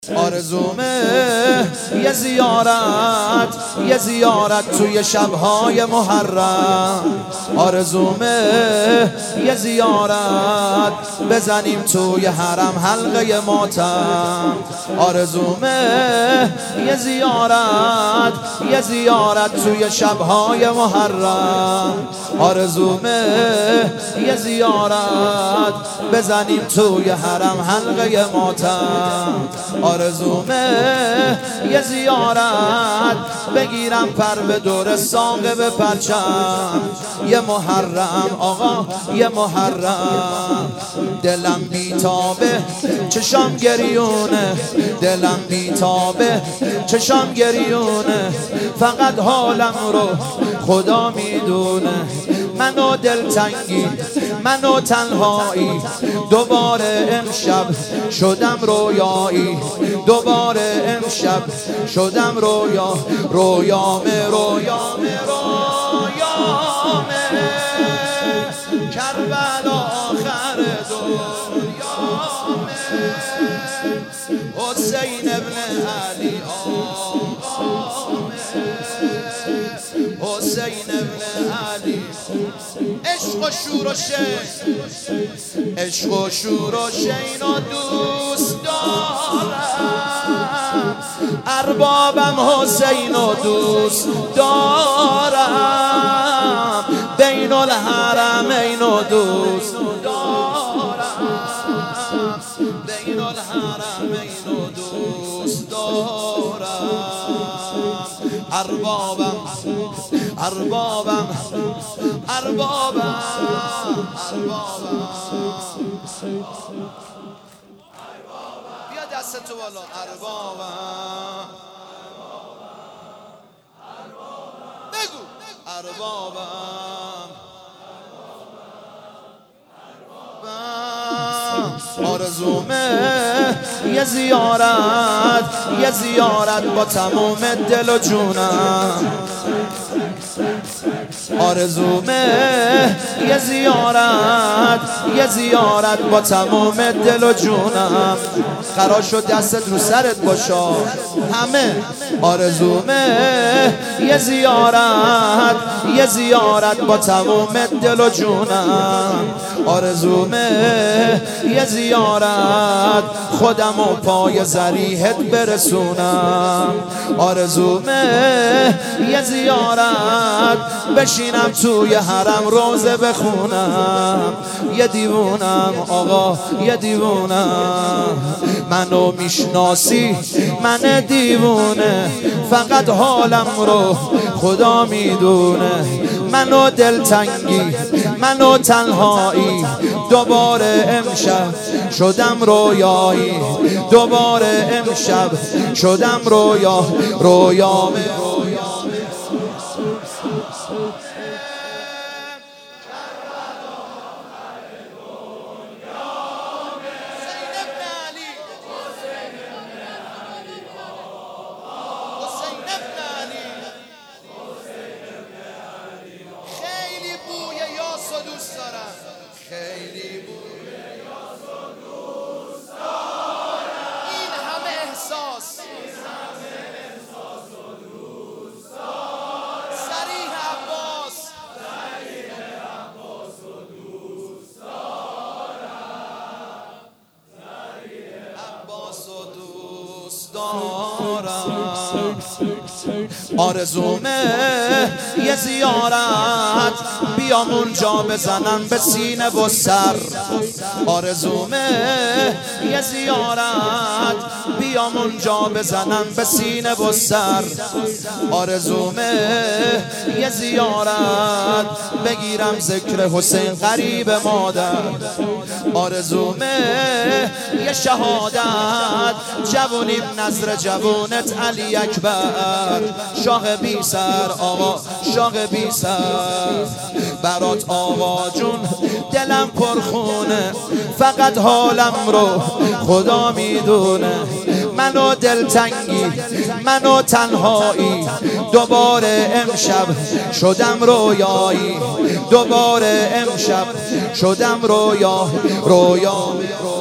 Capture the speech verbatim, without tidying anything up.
آرزومه یه زیارت یه زیارت توی شبهای محرم. آرزومه یه زیارت بزنیم توی حرم حلقه ماتم. آرزومه یه زیارت یه زیارت توی شبهای محرم. آرزومه یه زیارت بزنیم توی حرم حلقه ماتم. آرزومه یه زیارت بگیرم پر به دور ساقه به پرچم. یه محرم آقا یه محرم، دلم بیتابه چشام گریونه، دلم بیتابه چشام گریونه، فقط حالم رو خدا میدونه. منو دلتنگی منو تنهایی، دوباره امشب شدم رویایی، دوباره امشب شدم رویا رویامه رویامه رویامه کربلا آخر دنیامه. حسین ابن علی آقامه، حسین ابن علی. عشق و شور و شین، عشق و شور و شین و دوست دارم، اربابم حسین و دوست دارم، بین الحرمین و دوست دارم، بین الحرمین و دوست دارم، اربابم اربابم اربابم اربابم. بیا دستتو بالا. اربابم بگو اربابم. آرزومه یه زیارت یه زیارت با تمام دل و جونم. آرزومه یه زیارت یه زیارت با تمام دل و جونم. قرار شد دستت رو سرت باشه همه. آرزومه یه زیارت یه زیارت با تمام دل و جونم. آرزومه یه زیارت خودم و پای ذریحت برسونم. آرزومه یه زیارت بشینم توی حرم روزه بخونم. یه دیوونم آقا یه دیوونم، منو میشناسی من دیوونه، فقط حالم رو خدا میدونه. منو دلتنگی منو تنهایی، دوباره امشب شدم رویایی، دوباره امشب شدم رویا رویامه رویامه. دوست دارم خیلی بوی یاس و دوست دارم، این همه احساس این همه احساس و دوست دارم. صریح عباس صریح عباس و دوست دارم، صریح عباس و دوست دارم. آرزومه یه زیارت بیام اونجا بزنم به سینه و سر. آرزومه یه زیارت بیام اونجا بزنم به سینه و سر. آرزومه یه زیارت بگیرم ذکر حسین قریب مادر. آرزومه یه شهادت جوونیم نظر جوونت علی اکبر، شاه بی سر آقا شاه بی سر. برات آقا جون دلم پرخونه، فقط حالم رو خدا میدونه. منو دلتنگی منو تنهایی، دوباره امشب شدم رویایی، دوباره امشب شدم رویا رویا.